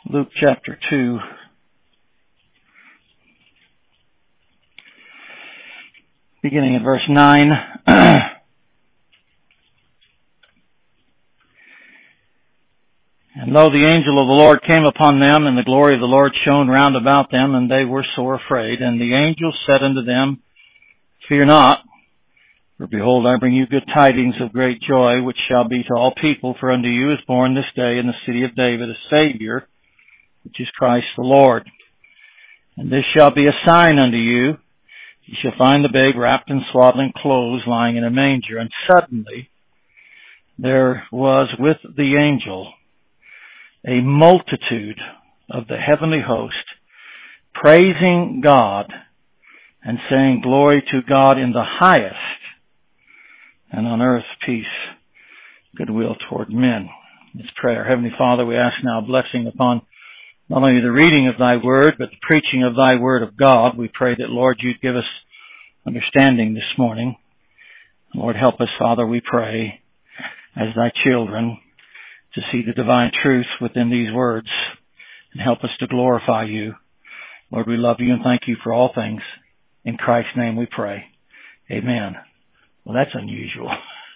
Luke chapter 2. Beginning at verse 9. And lo, the angel of the Lord came upon them, and the glory of the Lord shone round about them, and they were sore afraid. And the angel said unto them, Fear not, for behold, I bring you good tidings of great joy, which shall be to all people. For unto you is born this day in the city of David a Savior, which is Christ the Lord. And this shall be a sign unto you. You shall find the babe wrapped in swaddling clothes, lying in a manger. And suddenly there was with the angel a multitude of the heavenly host, praising God and saying, Glory to God in the highest, and on earth peace, goodwill toward men. It's prayer. Heavenly Father, we ask now a blessing upon not only the reading of Thy Word, but the preaching of Thy Word of God. We pray that, Lord, You'd give us understanding this morning. Lord, help us, Father, we pray, as Thy children, to see the divine truth within these words, and help us to glorify You. Lord, we love You and thank You for all things. In Christ's name we pray. Amen. Well, that's unusual.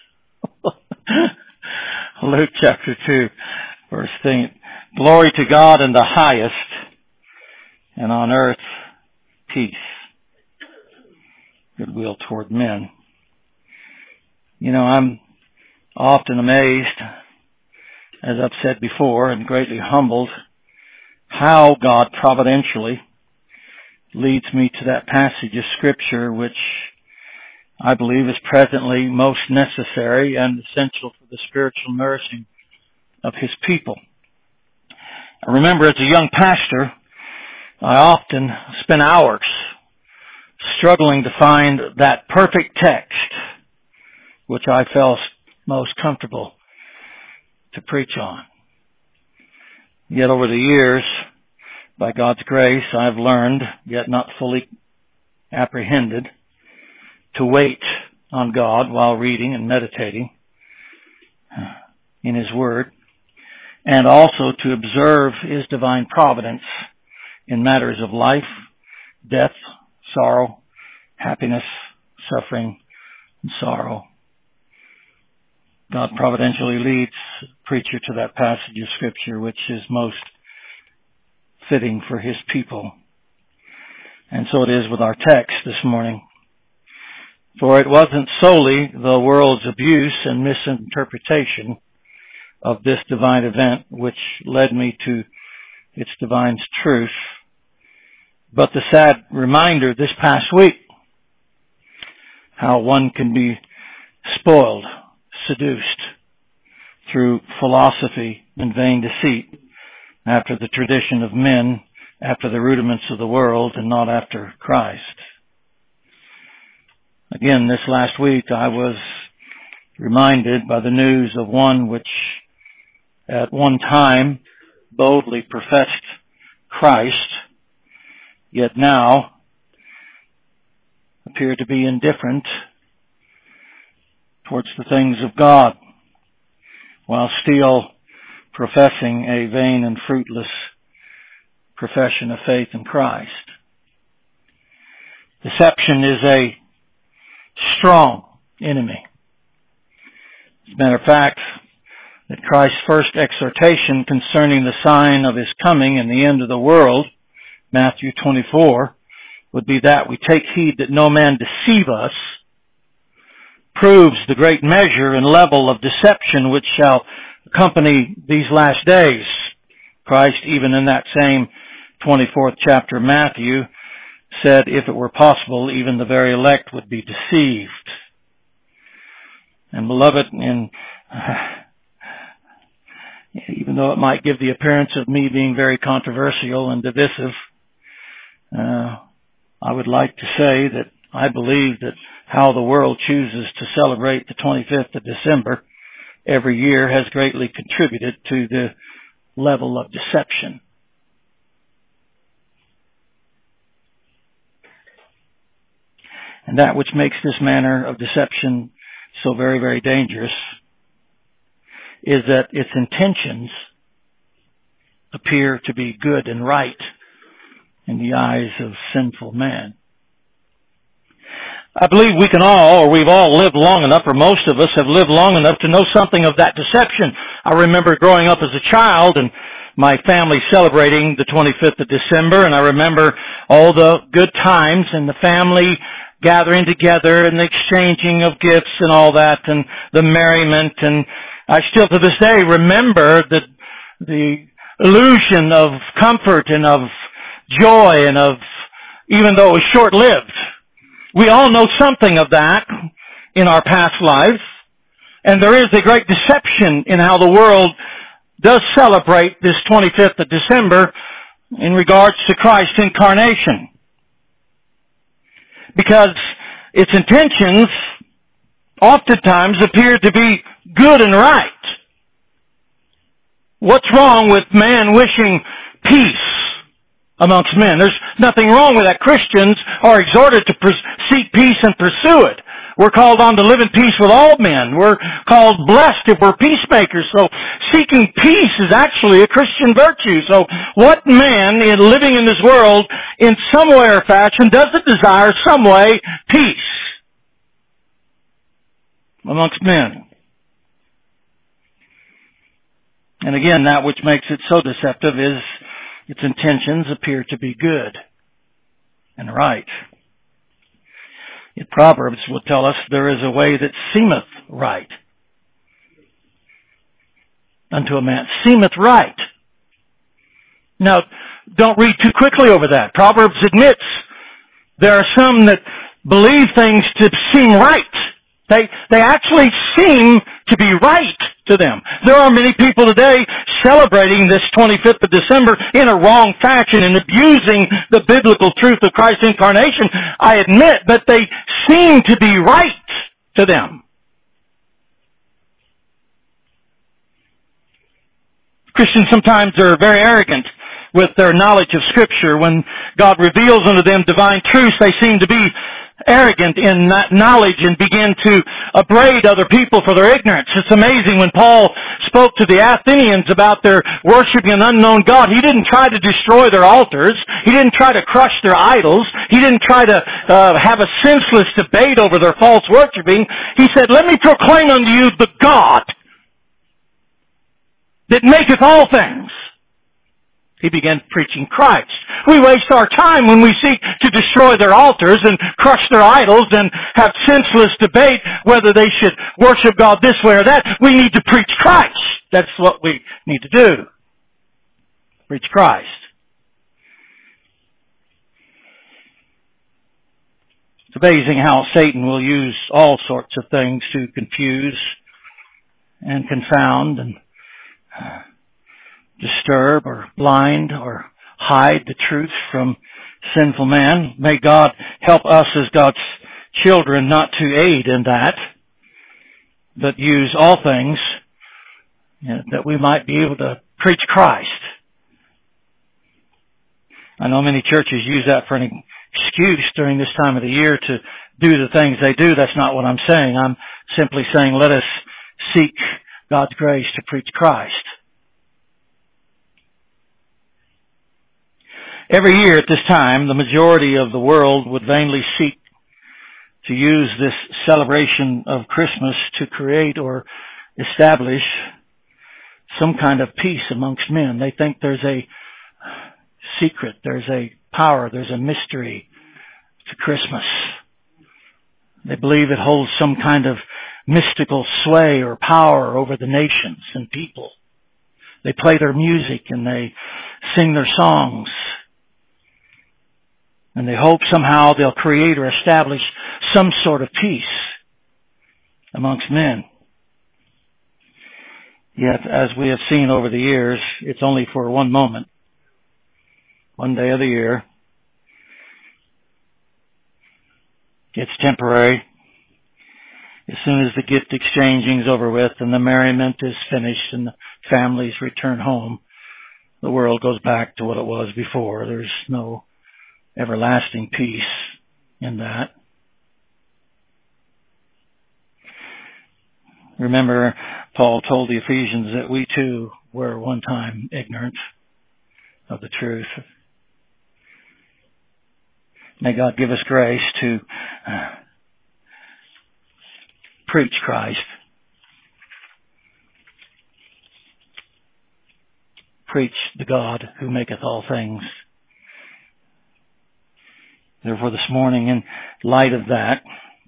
Luke chapter 2, verse 10. Glory to God in the highest, and on earth peace, goodwill toward men. You know, I'm often amazed, as I've said before, and greatly humbled, how God providentially leads me to that passage of Scripture which I believe is presently most necessary and essential for the spiritual nourishing of His people. I remember as a young pastor, I often spent hours struggling to find that perfect text which I felt most comfortable to preach on. Yet over the years, by God's grace, I've learned, yet not fully apprehended, to wait on God while reading and meditating in His Word, and also to observe His divine providence in matters of life, death, sorrow, happiness, suffering, and sorrow. God providentially leads the preacher to that passage of Scripture which is most fitting for His people. And so it is with our text this morning. For it wasn't solely the world's abuse and misinterpretation of this divine event which led me to its divine truth, but the sad reminder this past week how one can be spoiled, seduced through philosophy and vain deceit after the tradition of men, after the rudiments of the world, and not after Christ. Again, this last week I was reminded by the news of one which at one time boldly professed Christ, yet now appeared to be indifferent towards the things of God, while still professing a vain and fruitless profession of faith in Christ. Deception is a strong enemy. As a matter of fact, that Christ's first exhortation concerning the sign of His coming and the end of the world, Matthew 24, would be that we take heed that no man deceive us, proves the great measure and level of deception which shall accompany these last days. Christ, even in that same 24th chapter of Matthew, said if it were possible, even the very elect would be deceived. And beloved, even though it might give the appearance of me being very controversial and divisive, I would like to say that I believe that how the world chooses to celebrate the 25th of December every year has greatly contributed to the level of deception. And that which makes this manner of deception so very, very dangerous is that its intentions appear to be good and right in the eyes of sinful man. I believe we can all, or we've all lived long enough, or most of us have lived long enough to know something of that deception. I remember growing up as a child and my family celebrating the 25th of December, and I remember all the good times and the family gathering together and the exchanging of gifts and all that and the merriment. And I still to this day remember the illusion of comfort and of joy and of, even though it was short-lived. We all know something of that in our past lives. And there is a great deception in how the world does celebrate this 25th of December in regards to Christ's incarnation. Because its intentions oftentimes appear to be good and right. What's wrong with man wishing peace amongst men? There's nothing wrong with that. Christians are exhorted to seek peace and pursue it. We're called on to live in peace with all men. We're called blessed if we're peacemakers. So seeking peace is actually a Christian virtue. So what man in living in this world in some way or fashion doesn't desire some way peace amongst men? And again, that which makes it so deceptive is its intentions appear to be good and right. Yet Proverbs will tell us there is a way that seemeth right unto a man. Seemeth right. Now, don't read too quickly over that. Proverbs admits there are some that believe things to seem right. They actually seem to be right to them. There are many people today celebrating this 25th of December in a wrong fashion and abusing the biblical truth of Christ's incarnation, I admit, but they seem to be right to them. Christians sometimes are very arrogant with their knowledge of Scripture. When God reveals unto them divine truths, they seem to be arrogant in that knowledge and begin to upbraid other people for their ignorance. It's amazing when Paul spoke to the Athenians about their worshiping an unknown God, he didn't try to destroy their altars. He didn't try to crush their idols. He didn't try to have a senseless debate over their false worshiping. He said, let me proclaim unto you the God that maketh all things. He began preaching Christ. We waste our time when we seek to destroy their altars and crush their idols and have senseless debate whether they should worship God this way or that. We need to preach Christ. That's what we need to do. Preach Christ. It's amazing how Satan will use all sorts of things to confuse and confound and disturb or blind or hide the truth from sinful man. May God help us as God's children not to aid in that, but use all things that we might be able to preach Christ. I know many churches use that for an excuse during this time of the year to do the things they do. That's not what I'm saying. I'm simply saying let us seek God's grace to preach Christ. Every year at this time, the majority of the world would vainly seek to use this celebration of Christmas to create or establish some kind of peace amongst men. They think there's a secret, there's a power, there's a mystery to Christmas. They believe it holds some kind of mystical sway or power over the nations and people. They play their music and they sing their songs. And they hope somehow they'll create or establish some sort of peace amongst men. Yet, as we have seen over the years, it's only for one moment, one day of the year. It's temporary. As soon as the gift exchanging is over with and the merriment is finished and the families return home, the world goes back to what it was before. There's no everlasting peace in that. Remember, Paul told the Ephesians that we too were one time ignorant of the truth. May God give us grace to preach Christ. Preach the God who maketh all things. Therefore this morning, in light of that,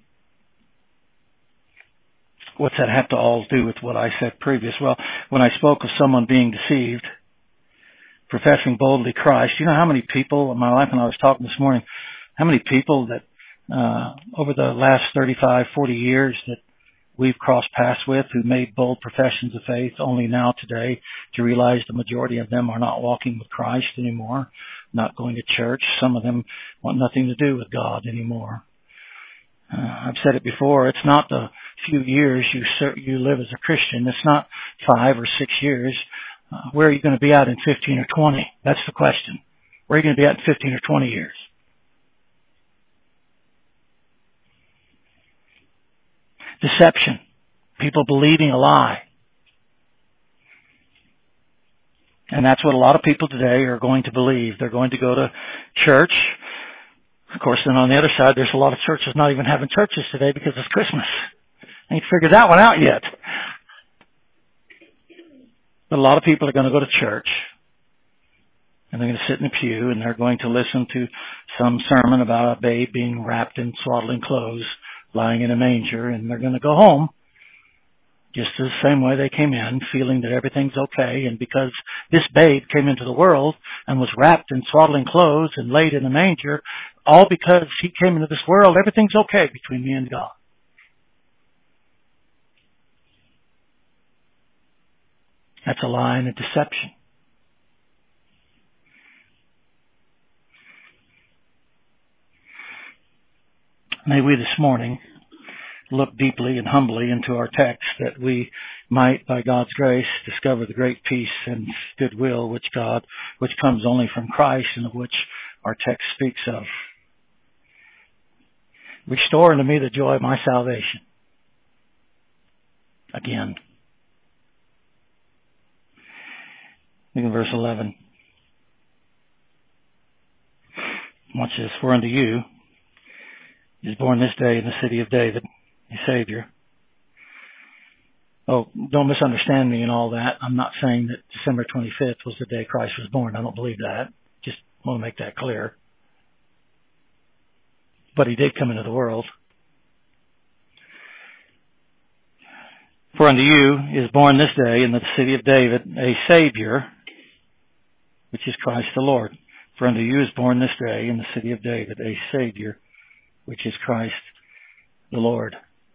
what's that have to all do with what I said previous? Well, when I spoke of someone being deceived, professing boldly Christ, you know how many people in my life, and I was talking this morning, how many people that over the last 35, 40 years that we've crossed paths with who made bold professions of faith, only now today to realize the majority of them are not walking with Christ anymore, not going to church. Some of them want nothing to do with God anymore. I've said it before, it's not the few years you live as a Christian. It's not 5 or 6 years. Where are you going to be at in 15 or 20? That's the question. Where are you going to be at in 15 or 20 years? Deception. People believing a lie. And that's what a lot of people today are going to believe. They're going to go to church. Of course, then on the other side, there's a lot of churches not even having churches today because it's Christmas. I ain't figured that one out yet. But a lot of people are going to go to church. And they're going to sit in a pew and they're going to listen to some sermon about a babe being wrapped in swaddling clothes, lying in a manger, and they're going to go home just the same way they came in, feeling that everything's okay. And because this babe came into the world and was wrapped in swaddling clothes and laid in a manger, all because he came into this world, everything's okay between me and God. That's a lie and a deception. May we this morning look deeply and humbly into our text that we might, by God's grace, discover the great peace and goodwill which comes only from Christ and of which our text speaks of. Restore unto me the joy of my salvation. Again. Look in verse 11. Watch this. For unto you is born this day in the city of David a Savior. Oh, don't misunderstand me and all that. I'm not saying that December 25th was the day Christ was born. I don't believe that. Just want to make that clear. But he did come into the world. For unto you is born this day in the city of David a Savior, which is Christ the Lord. For unto you is born this day in the city of David a Savior, which is Christ the Lord.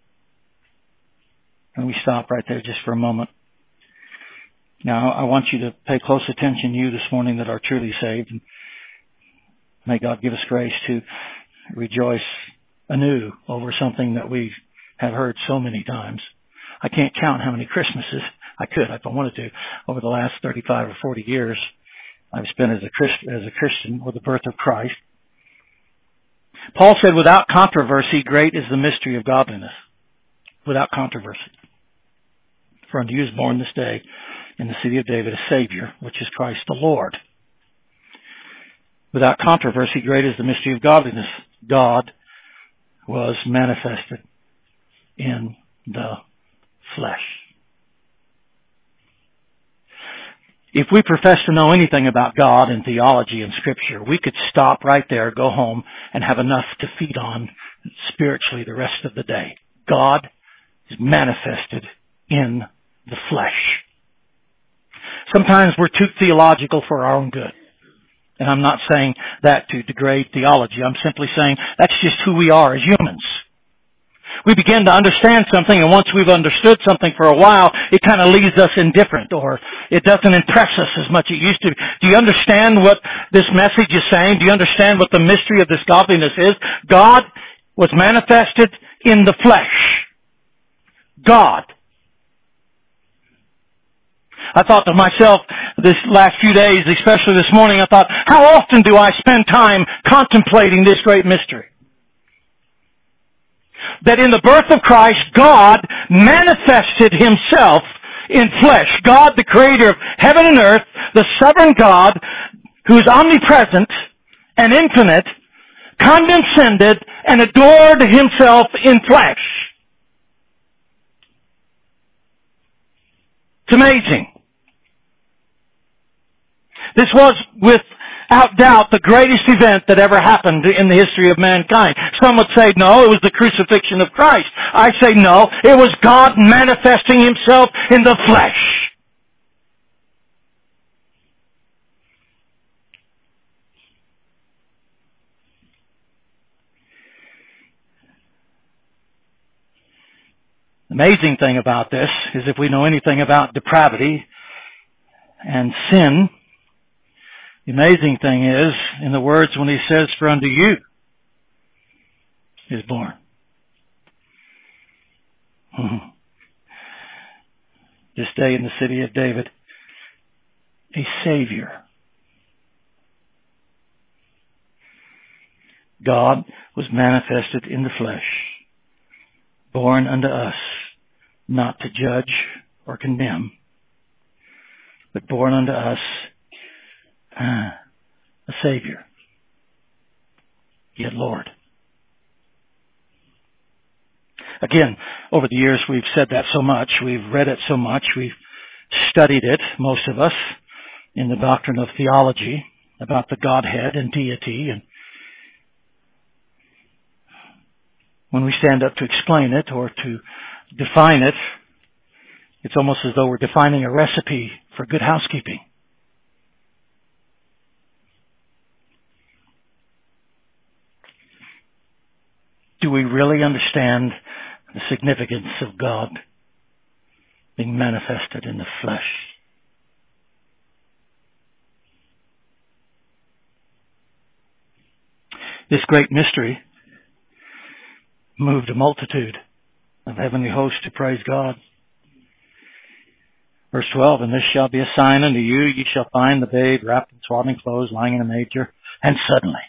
And we stop right there just for a moment. Now, I want you to pay close attention, you this morning that are truly saved. And may God give us grace to rejoice anew over something that we have heard so many times. I can't count how many Christmases, I could if I wanted to, over the last 35 or 40 years I've spent as a Christian with the birth of Christ. Paul said, without controversy, great is the mystery of godliness. Without controversy. For unto you is born this day in the city of David a Savior, which is Christ the Lord. Without controversy, great is the mystery of godliness. God was manifested in the flesh. If we profess to know anything about God and theology and Scripture, we could stop right there, go home, and have enough to feed on spiritually the rest of the day. God is manifested in the flesh. Sometimes we're too theological for our own good. And I'm not saying that to degrade theology. I'm simply saying that's just who we are as humans. We begin to understand something, and once we've understood something for a while, it kind of leaves us indifferent, or it doesn't impress us as much as it used to. Do you understand what this message is saying? Do you understand what the mystery of this godliness is? God was manifested in the flesh. God. I thought to myself this last few days, especially this morning, I thought, how often do I spend time contemplating this great mystery? That in the birth of Christ, God manifested Himself in flesh. God, the creator of heaven and earth, the sovereign God, who is omnipresent and infinite, condescended and adored himself in flesh. It's amazing. This was, without doubt, the greatest event that ever happened in the history of mankind. Some would say, no, it was the crucifixion of Christ. I say, no, it was God manifesting Himself in the flesh. The amazing thing about this is if we know anything about depravity and sin, the amazing thing is, in the words when He says, for unto you is born. This day in the city of David, a Savior. God was manifested in the flesh, born unto us, not to judge or condemn, but born unto us a Savior, yet Lord. Again, over the years we've said that so much, we've read it so much, we've studied it, most of us, in the doctrine of theology, about the Godhead and deity, and when we stand up to explain it or to define it, it's almost as though we're defining a recipe for good housekeeping. Do we really understand the significance of God being manifested in the flesh? This great mystery moved a multitude of heavenly hosts to praise God. Verse 12, and this shall be a sign unto you, ye shall find the babe wrapped in swaddling clothes, lying in a manger. And suddenly,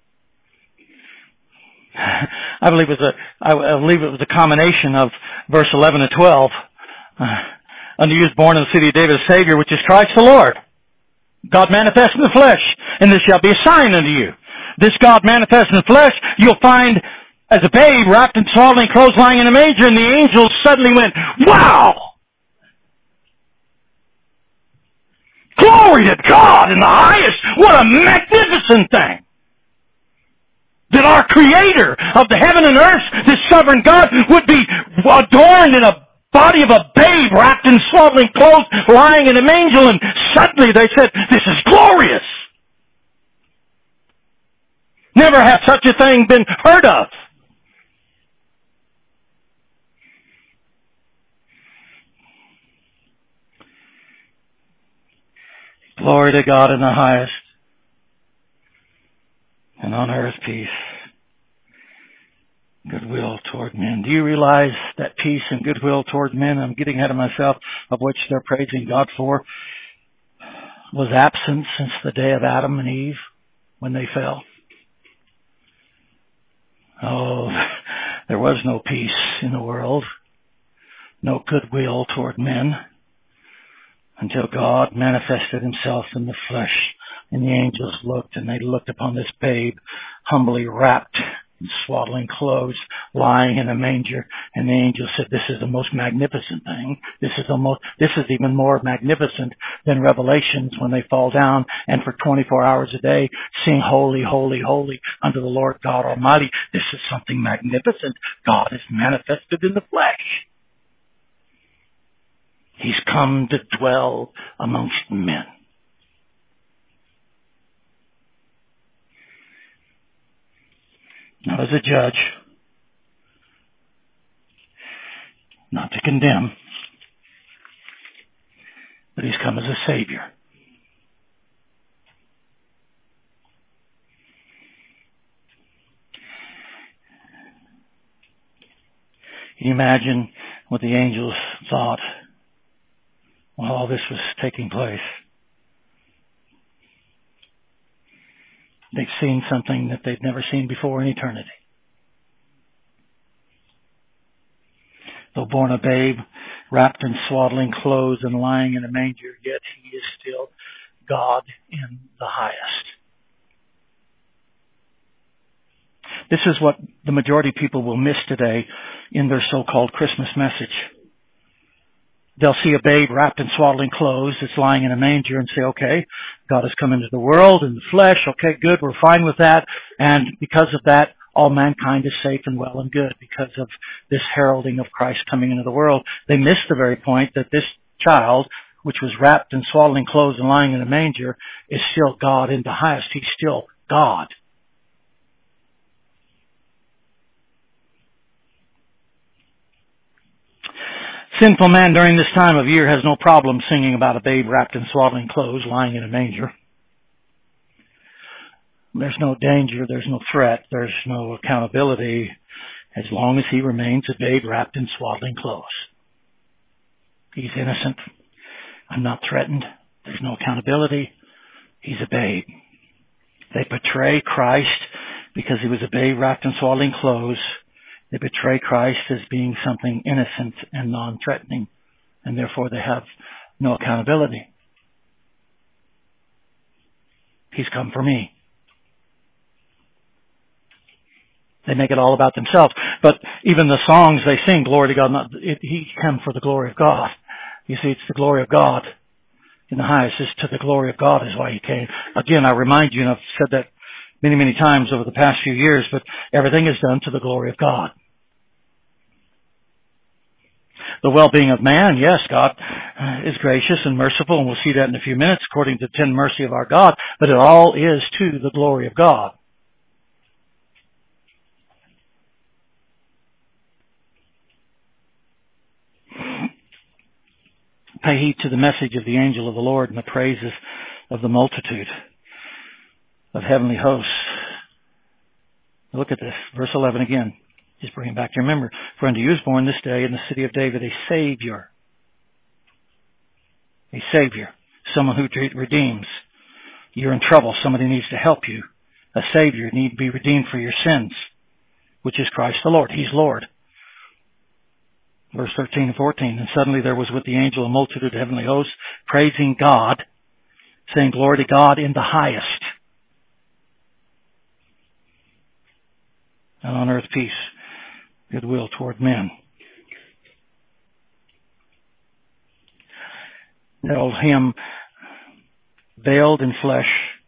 I believe it was a combination of verse 11 and 12. Unto you is born in the city of David a Savior, which is Christ the Lord. God manifest in the flesh, and this shall be a sign unto you. This God manifest in the flesh, you'll find as a babe wrapped in swaddling clothes, lying in a manger, and the angels suddenly went, wow! Glory to God in the highest! What a magnificent thing! That our Creator of the heaven and earth, this sovereign God, would be adorned in a body of a babe wrapped in swaddling clothes, lying in a manger, and suddenly they said, this is glorious! Never has such a thing been heard of. Glory to God in the highest, and on earth peace, goodwill toward men. Do you realize that peace and goodwill toward men, I'm getting ahead of myself, of which they're praising God for, was absent since the day of Adam and Eve when they fell? Oh, there was no peace in the world, no goodwill toward men, until God manifested Himself in the flesh. And the angels looked, and they looked upon this babe, humbly wrapped in swaddling clothes, lying in a manger. And the angel said, this is the most magnificent thing. This is even more magnificent than Revelations, when they fall down and for 24 hours a day sing, holy, holy, holy unto the Lord God Almighty. This is something magnificent. God is manifested in the flesh. He's come to dwell amongst men. Not as a judge, not to condemn, but He's come as a Savior. Can you imagine what the angels thought while all this was taking place? They've seen something that they've never seen before in eternity. Though born a babe, wrapped in swaddling clothes and lying in a manger, yet He is still God in the highest. This is what the majority of people will miss today in their so-called Christmas message. They'll see a babe wrapped in swaddling clothes that's lying in a manger and say, okay, God has come into the world in the flesh. Okay, good, we're fine with that. And because of that, all mankind is safe and well and good because of this heralding of Christ coming into the world. They miss the very point that this child, which was wrapped in swaddling clothes and lying in a manger, is still God in the highest. He's still God. Sinful man during this time of year has no problem singing about a babe wrapped in swaddling clothes lying in a manger. There's no danger, there's no threat, there's no accountability as long as he remains a babe wrapped in swaddling clothes. He's innocent. I'm not threatened. There's no accountability. He's a babe. They betray Christ because he was a babe wrapped in swaddling clothes. They betray Christ as being something innocent and non-threatening, and therefore they have no accountability. He's come for me. They make it all about themselves. But even the songs they sing, glory to God, he came for the glory of God. You see, it's the glory of God in the highest. It's to the glory of God is why he came. Again, I remind you, and I've said that many, many times over the past few years, but everything is done to the glory of God. The well-being of man, yes, God is gracious and merciful, and we'll see that in a few minutes according to the tender mercy of our God, but it all is to the glory of God. Pay heed to the message of the angel of the Lord and the praises of the multitude of heavenly hosts. Look at this, verse 11 again. Just bring it back to remember. For unto you is born this day in the city of David a Savior. A Savior. Someone who redeems. You're in trouble. Somebody needs to help you. A Savior. You need to be redeemed for your sins, which is Christ the Lord. He's Lord. Verse 13 and 14. And suddenly there was with the angel a multitude of heavenly hosts, praising God, saying, glory to God in the highest. And on earth peace, goodwill toward men. Held him veiled in flesh,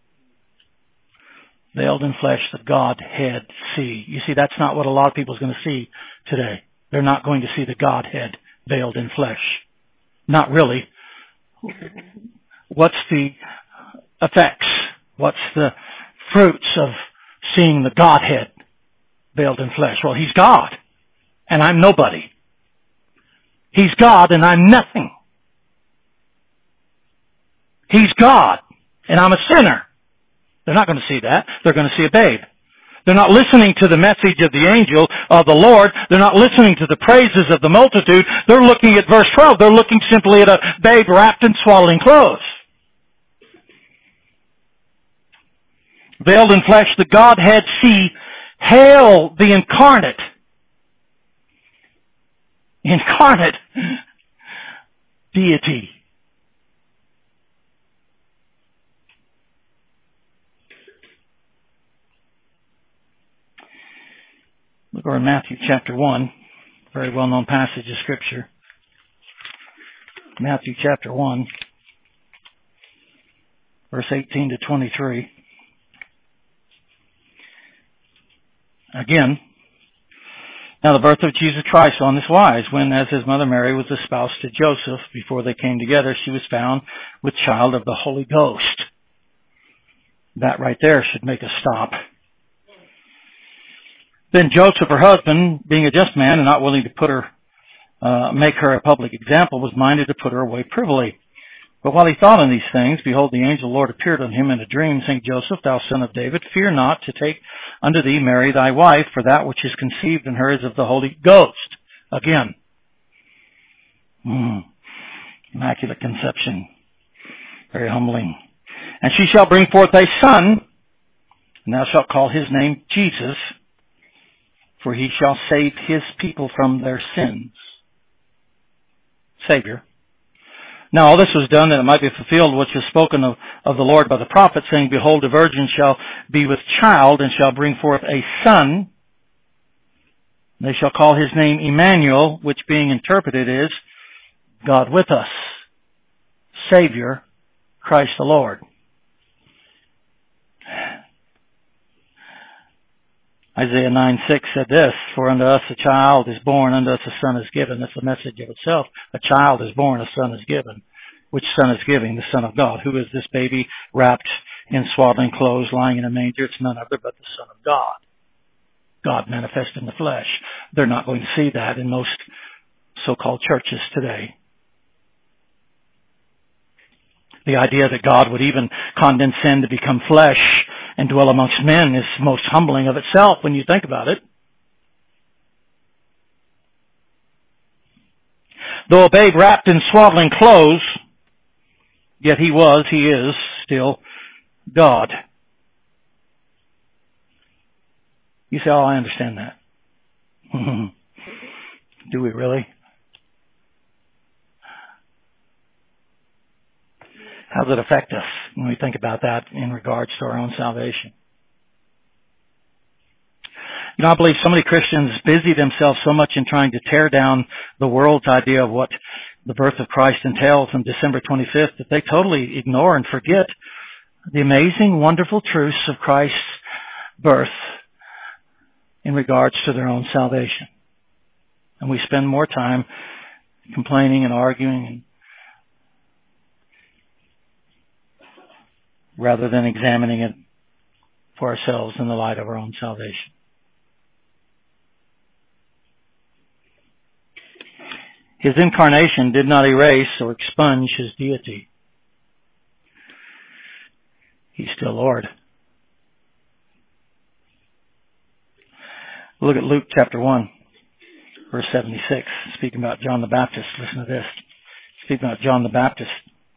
the Godhead see. You see, that's not what a lot of people is going to see today. They're not going to see the Godhead veiled in flesh. Not really. What's the effects? What's the fruits of seeing the Godhead veiled in flesh? Well, he's God, and I'm nobody. He's God, and I'm nothing. He's God, and I'm a sinner. They're not going to see that. They're going to see a babe. They're not listening to the message of the angel of the Lord. They're not listening to the praises of the multitude. They're looking at verse 12. They're looking simply at a babe wrapped in swaddling clothes. Veiled in flesh, the Godhead see. Hail the incarnate. Incarnate deity. Look over in Matthew chapter 1, very well-known passage of Scripture. Matthew chapter 1, verse 18 to 23. Again, now the birth of Jesus Christ on this wise, when as his mother Mary was espoused to Joseph, before they came together, she was found with child of the Holy Ghost. That right there should make us stop. Then Joseph, her husband, being a just man and not willing to make her a public example, was minded to put her away privily. But while he thought on these things, behold, the angel of the Lord appeared unto him in a dream, saying, Joseph, thou son of David, fear not to take unto thee Mary thy wife, for that which is conceived in her is of the Holy Ghost. Again. Immaculate conception. Very humbling. And she shall bring forth a son, and thou shalt call his name Jesus, for he shall save his people from their sins. Savior. Now all this was done that it might be fulfilled which was spoken of the Lord by the prophet, saying, Behold, a virgin shall be with child, and shall bring forth a son. They shall call his name Emmanuel, which being interpreted is God with us, Savior, Christ the Lord. Isaiah 9:6 said this, For unto us a child is born, unto us a son is given. That's the message of itself. A child is born, a son is given. Which son is giving? The Son of God. Who is this baby wrapped in swaddling clothes, lying in a manger? It's none other but the Son of God. God manifest in the flesh. They're not going to see that in most so-called churches today. The idea that God would even condescend to become flesh and dwell amongst men is most humbling of itself when you think about it. Though a babe wrapped in swaddling clothes, yet he is still God. You say, oh, I understand that. Do we really? How does it affect us when we think about that in regards to our own salvation? You know, I believe so many Christians busy themselves so much in trying to tear down the world's idea of what the birth of Christ entails on December 25th that they totally ignore and forget the amazing, wonderful truths of Christ's birth in regards to their own salvation. And we spend more time complaining and arguing rather than examining it for ourselves in the light of our own salvation. His incarnation did not erase or expunge his deity. He's still Lord. Look at Luke chapter 1, verse 76, speaking about John the Baptist. Listen to this. Speaking about John the Baptist.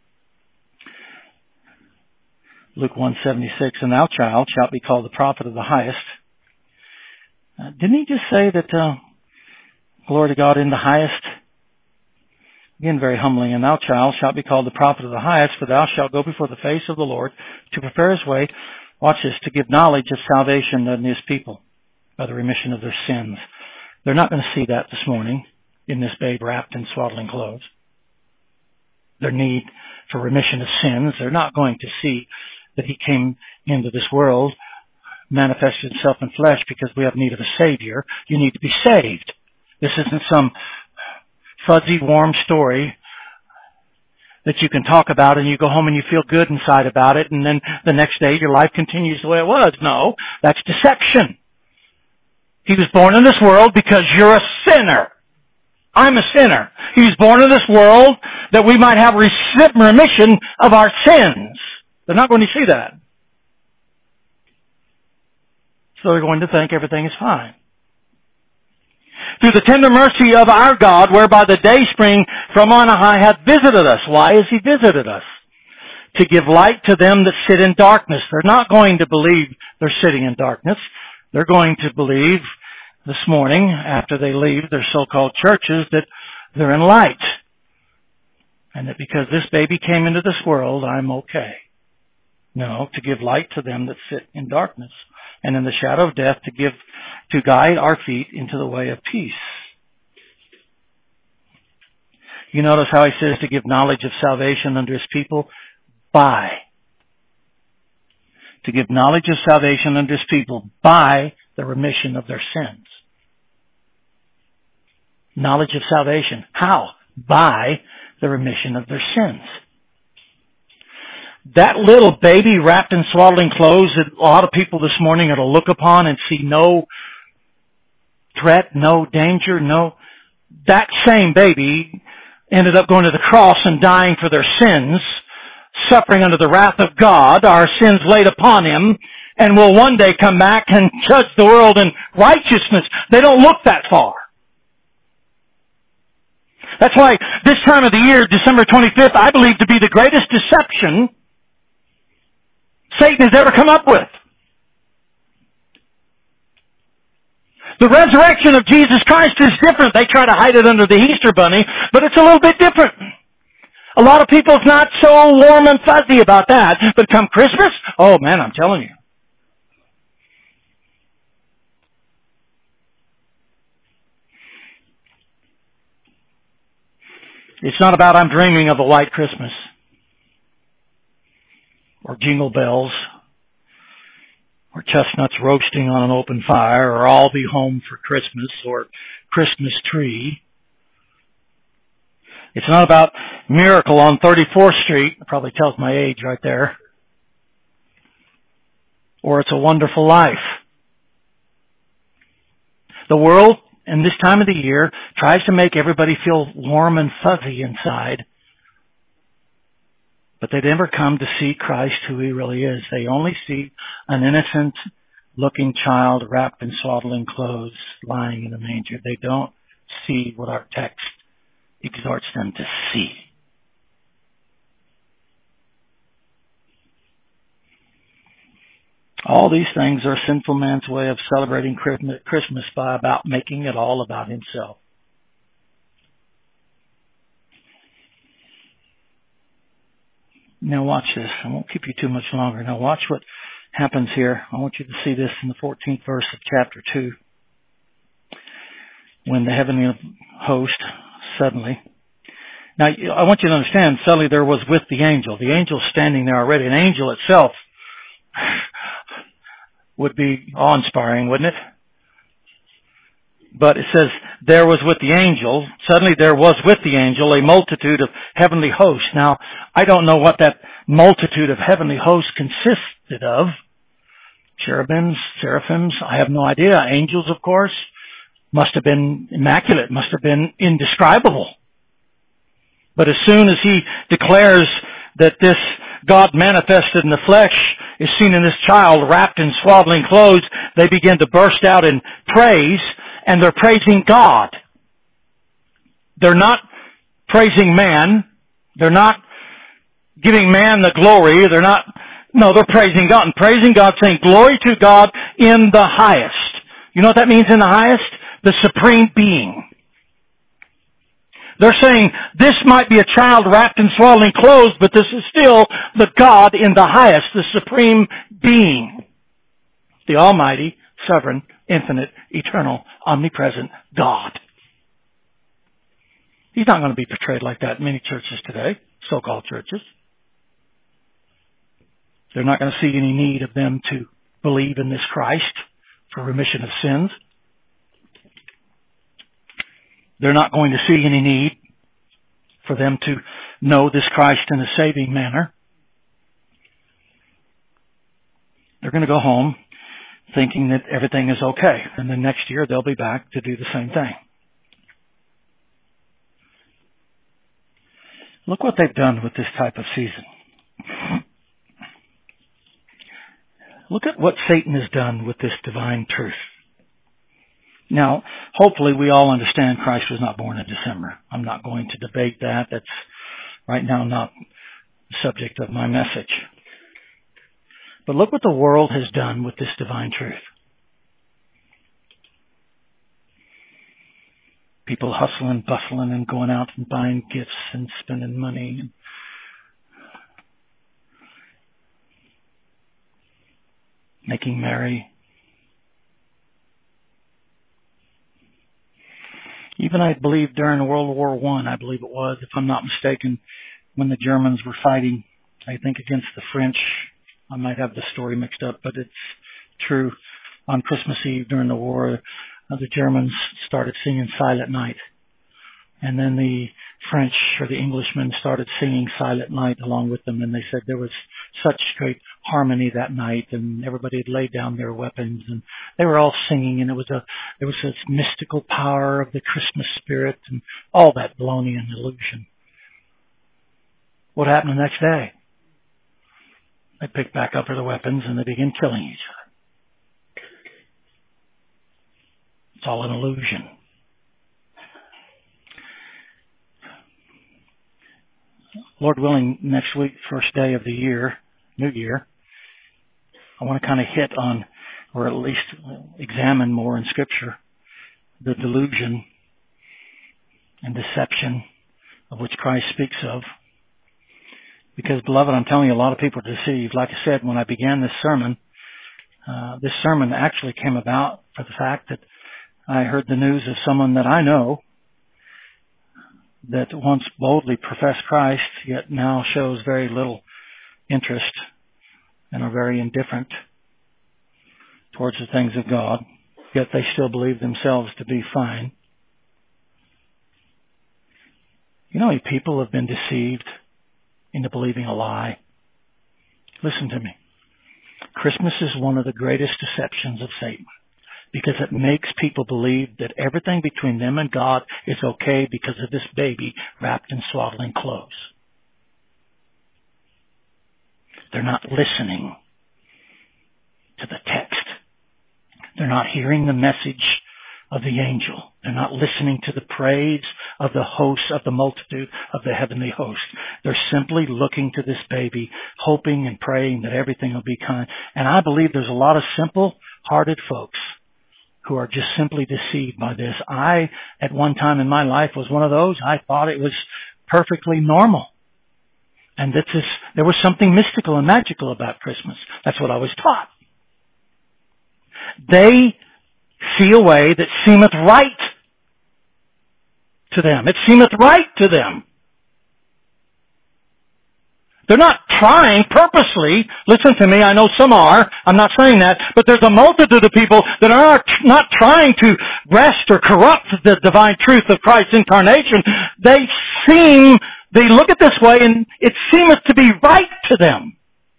Luke 1:76, And thou, child, shalt be called the prophet of the highest. Didn't he just say that, glory to God in the highest? Again, very humbling. And thou, child, shalt be called the prophet of the highest, for thou shalt go before the face of the Lord to prepare his way, watch this, to give knowledge of salvation unto his people by the remission of their sins. They're not going to see that this morning in this babe wrapped in swaddling clothes. Their need for remission of sins. They're not going to see that he came into this world, manifested himself in flesh because we have need of a Savior. You need to be saved. This isn't some fuzzy, warm story that you can talk about and you go home and you feel good inside about it and then the next day your life continues the way it was. No, that's deception. He was born in this world because you're a sinner. I'm a sinner. He was born in this world that we might have remission of our sins. They're not going to see that. So they're going to think everything is fine. Through the tender mercy of our God, whereby the day spring from on high hath visited us. Why has he visited us? To give light to them that sit in darkness. They're not going to believe they're sitting in darkness. They're going to believe this morning, after they leave their so-called churches, that they're in light. And that because this baby came into this world, I'm okay. No, to give light to them that sit in darkness and in the shadow of death, to guide our feet into the way of peace. You notice how he says to give knowledge of salvation unto his people by. To give knowledge of salvation unto his people by the remission of their sins. Knowledge of salvation. How? By the remission of their sins. That little baby wrapped in swaddling clothes that a lot of people this morning are to look upon and see no threat, no danger, that same baby ended up going to the cross and dying for their sins, suffering under the wrath of God, our sins laid upon him, and will one day come back and judge the world in righteousness. They don't look that far. That's why this time of the year, December 25th, I believe to be the greatest deception Satan has ever come up with. The resurrection of Jesus Christ is different. They try to hide it under the Easter bunny, but it's a little bit different. A lot of people's not so warm and fuzzy about that. But come Christmas, oh man, I'm telling you. It's not about I'm dreaming of a white Christmas or jingle bells or chestnuts roasting on an open fire or I'll be home for Christmas or Christmas tree. It's not about Miracle on 34th Street. It probably tells my age right there. Or It's a Wonderful Life. The world, in this time of the year, tries to make everybody feel warm and fuzzy inside. But they never come to see Christ who He really is. They only see an innocent-looking child wrapped in swaddling clothes lying in a manger. They don't see what our text exhorts them to see. All these things are sinful man's way of celebrating Christmas by about making it all about himself. Now watch this. I won't keep you too much longer. Now watch what happens here. I want you to see this in the 14th verse of chapter 2. When the heavenly host suddenly... Now I want you to understand, suddenly there was with the angel. The angel's standing there already. An angel itself would be awe-inspiring, wouldn't it? But it says, there was with the angel, suddenly there was with the angel a multitude of heavenly hosts. Now, I don't know what that multitude of heavenly hosts consisted of. Cherubims, seraphims, I have no idea. Angels, of course, must have been immaculate, must have been indescribable. But as soon as he declares that this God manifested in the flesh is seen in this child wrapped in swaddling clothes, they begin to burst out in praise, and they're praising God. They're not praising man. They're not giving man the glory. They're praising God. And praising God, saying, glory to God in the highest. You know what that means in the highest? The supreme being. They're saying, this might be a child wrapped in swaddling clothes, but this is still the God in the highest, the supreme being. The almighty, sovereign, infinite, eternal, omnipresent God. He's not going to be portrayed like that in many churches today, so-called churches. They're not going to see any need of them to believe in this Christ for remission of sins. They're not going to see any need for them to know this Christ in a saving manner. They're going to go home thinking that everything is okay. And then next year they'll be back to do the same thing. Look what they've done with this type of season. Look at what Satan has done with this divine truth. Now, hopefully we all understand Christ was not born in December. I'm not going to debate that. That's right now not the subject of my message. But look what the world has done with this divine truth. People hustling, bustling, and going out and buying gifts and spending money. And making merry. Even I believe during World War I believe it was, if I'm not mistaken, when the Germans were fighting, I think against the French. I might have the story mixed up, but it's true. On Christmas Eve during the war, the Germans started singing Silent Night. And then the French or the Englishmen started singing Silent Night along with them. And they said there was such great harmony that night, and everybody had laid down their weapons, and they were all singing, and there was this mystical power of the Christmas spirit and all that baloney and illusion. What happened the next day? They picked back up their weapons and they began killing each other. It's all an illusion. Lord willing, next week, first day of the year, New Year, I want to kind of hit on, or at least examine more in Scripture, the delusion and deception of which Christ speaks of Because, beloved, I'm telling you, a lot of people are deceived. Like I said, when I began this sermon actually came about for the fact that I heard the news of someone that I know that once boldly professed Christ, yet now shows very little interest and are very indifferent towards the things of God, yet they still believe themselves to be fine. You know, people have been deceived into believing a lie. Listen to me. Christmas is one of the greatest deceptions of Satan, because it makes people believe that everything between them and God is okay because of this baby wrapped in swaddling clothes. They're not listening to the text. They're not hearing the message of the angel. They're not listening to the praise of the host, of the multitude of the heavenly host. They're simply looking to this baby, hoping and praying that everything will be kind. And I believe there's a lot of simple-hearted folks who are just simply deceived by this. I, at one time in my life, was one of those. I thought it was perfectly normal. And there was something mystical and magical about Christmas. That's what I was taught. They see a way that seemeth right to them. It seemeth right to them. They're not trying purposely. Listen to me, I know some are. I'm not saying that. But there's a multitude of people that are not trying to wrest or corrupt the divine truth of Christ's incarnation. They look at this way and it seemeth to be right to them.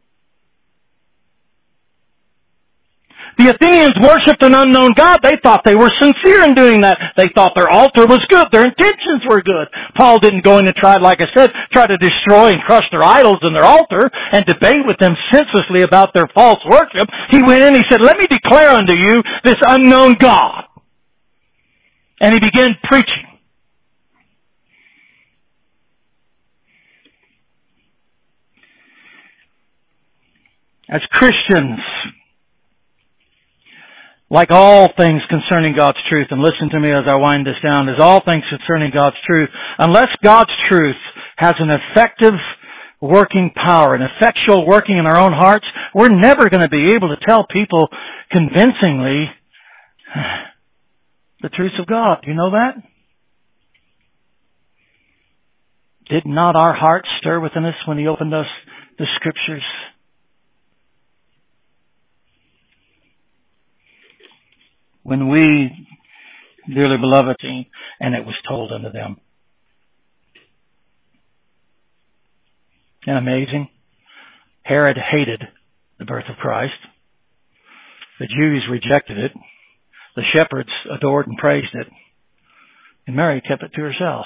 The Athenians worshipped an unknown God. They thought they were sincere in doing that. They thought their altar was good. Their intentions were good. Paul didn't go in and try to destroy and crush their idols and their altar and debate with them senselessly about their false worship. He went in and he said, let me declare unto you this unknown God. And he began preaching. As Christians, like all things concerning God's truth, and listen to me as I wind this down, as all things concerning God's truth, unless God's truth has an effective working power, an effectual working in our own hearts, we're never going to be able to tell people convincingly the truths of God. Do you know that? Did not our hearts stir within us when He opened us the Scriptures? When we, dearly beloved, and it was told unto them. Isn't it amazing? Herod hated the birth of Christ. The Jews rejected it. The shepherds adored and praised it. And Mary kept it to herself.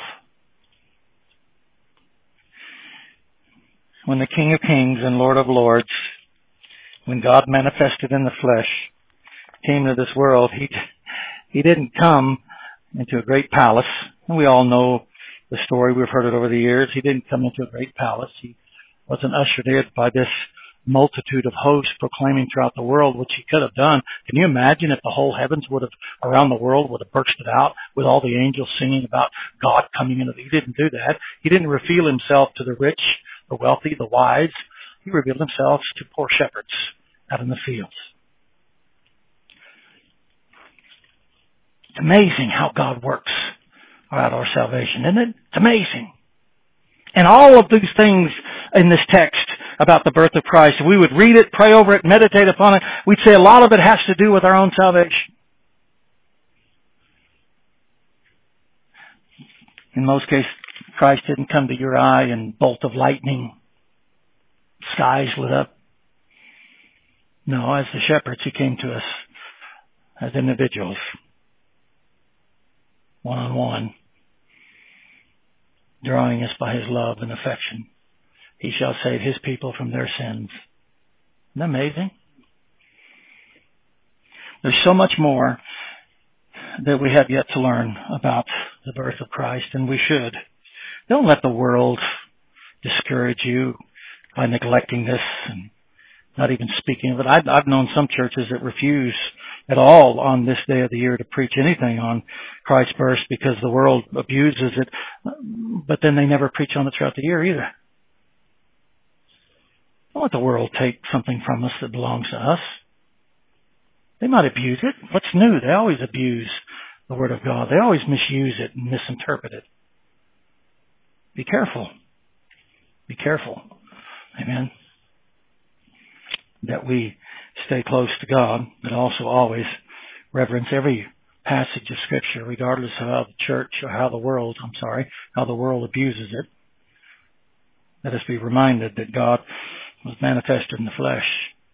When the King of Kings and Lord of Lords, when God manifested in the flesh, came to this world, he didn't come into a great palace. And we all know the story. We've heard it over the years. He didn't come into a great palace. He wasn't ushered in by this multitude of hosts proclaiming throughout the world, which he could have done. Can you imagine if the whole heavens around the world would have bursted out with all the angels singing about God coming into He didn't do that. He didn't reveal himself to the rich, the wealthy, the wise. He revealed himself to poor shepherds out in the fields. It's amazing how God works out our salvation, isn't it? It's amazing. And all of these things in this text about the birth of Christ, if we would read it, pray over it, meditate upon it, we'd say a lot of it has to do with our own salvation. In most cases, Christ didn't come to your eye in bolt of lightning, skies lit up. No, as the shepherds, He came to us as individuals. One-on-one, drawing us by His love and affection. He shall save His people from their sins. Isn't that amazing? There's so much more that we have yet to learn about the birth of Christ, and we should. Don't let the world discourage you by neglecting this and not even speaking of it. I've known some churches that refuse at all on this day of the year to preach anything on Christ's birth because the world abuses it, but then they never preach on it throughout the year either. Don't let the world take something from us that belongs to us. They might abuse it. What's new? They always abuse the Word of God. They always misuse it and misinterpret it. Be careful. Be careful. Amen. That we stay close to God, but also always reverence every passage of Scripture, regardless of how the church or how the world abuses it. Let us be reminded that God was manifested in the flesh.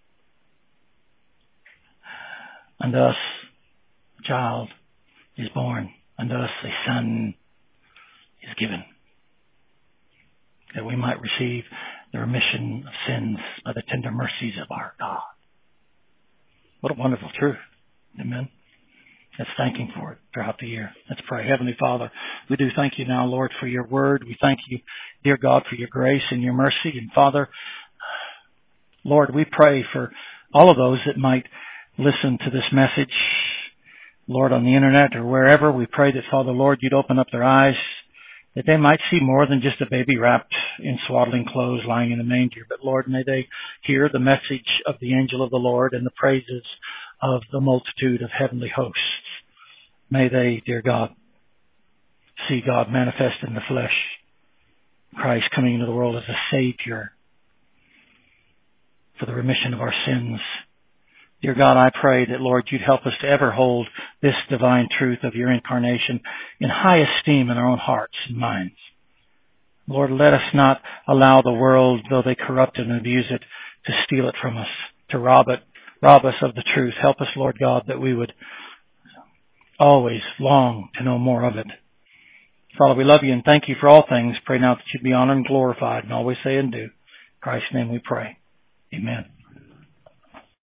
Unto us a child is born, unto us a son is given, that we might receive the remission of sins by the tender mercies of our God. What a wonderful truth. Amen. Let's thank Him for it throughout the year. Let's pray. Heavenly Father, we do thank You now, Lord, for Your word. We thank You, dear God, for Your grace and Your mercy. And Father, Lord, we pray for all of those that might listen to this message, Lord, on the internet or wherever. We pray that, Father, Lord, You'd open up their eyes, that they might see more than just a baby wrapped in swaddling clothes lying in a manger. But, Lord, may they hear the message of the angel of the Lord and the praises of the multitude of heavenly hosts. May they, dear God, see God manifest in the flesh, Christ coming into the world as a Savior for the remission of our sins. Dear God, I pray that, Lord, You'd help us to ever hold this divine truth of Your incarnation in high esteem in our own hearts and minds. Lord, let us not allow the world, though they corrupt it and abuse it, to steal it from us, to rob us of the truth. Help us, Lord God, that we would always long to know more of it. Father, we love You and thank You for all things. Pray now that You'd be honored and glorified and always say and do. In Christ's name we pray. Amen.